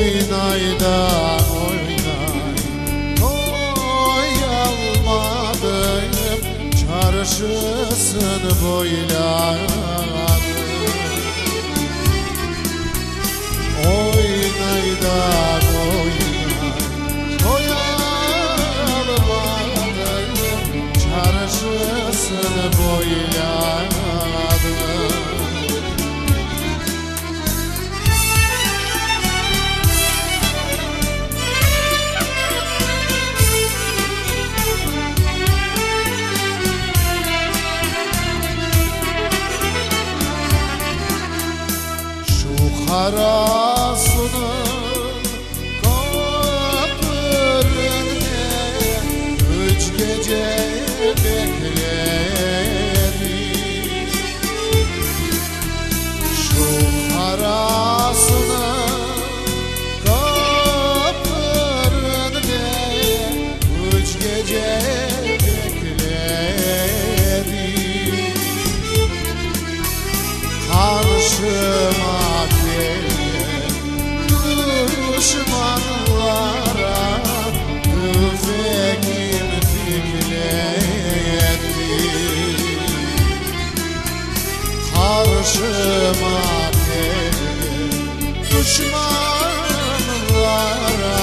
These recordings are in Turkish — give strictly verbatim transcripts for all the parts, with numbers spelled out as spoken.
Oynaydan oynay, doyalmadım, çarşısını boyladım. Oynaydan oynay, doyalmadım, çarşısını boyladım. Karasının kapırında üç gece bekledik. Şu karasının kapırında üç gece bekledik. Karşıma düşmanlara tüfeğim dikletti. Karşıma düşmanlara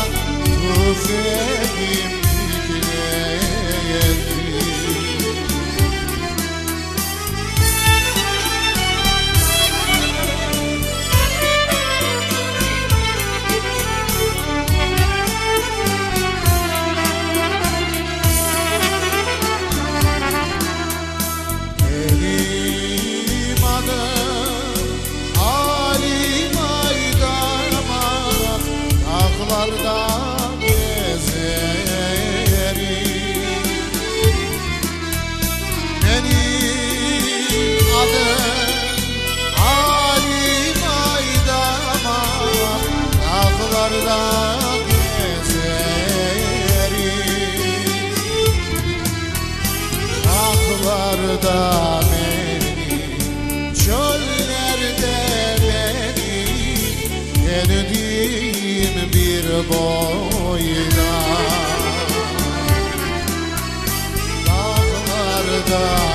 tüfeğim dikletti. Dağlarda gezerim. Benim adım Halim Aydamak, dağlarda gezerim. Dağlarda benim, çöllerde benim, geldiğim bir boyuna. Dağlarda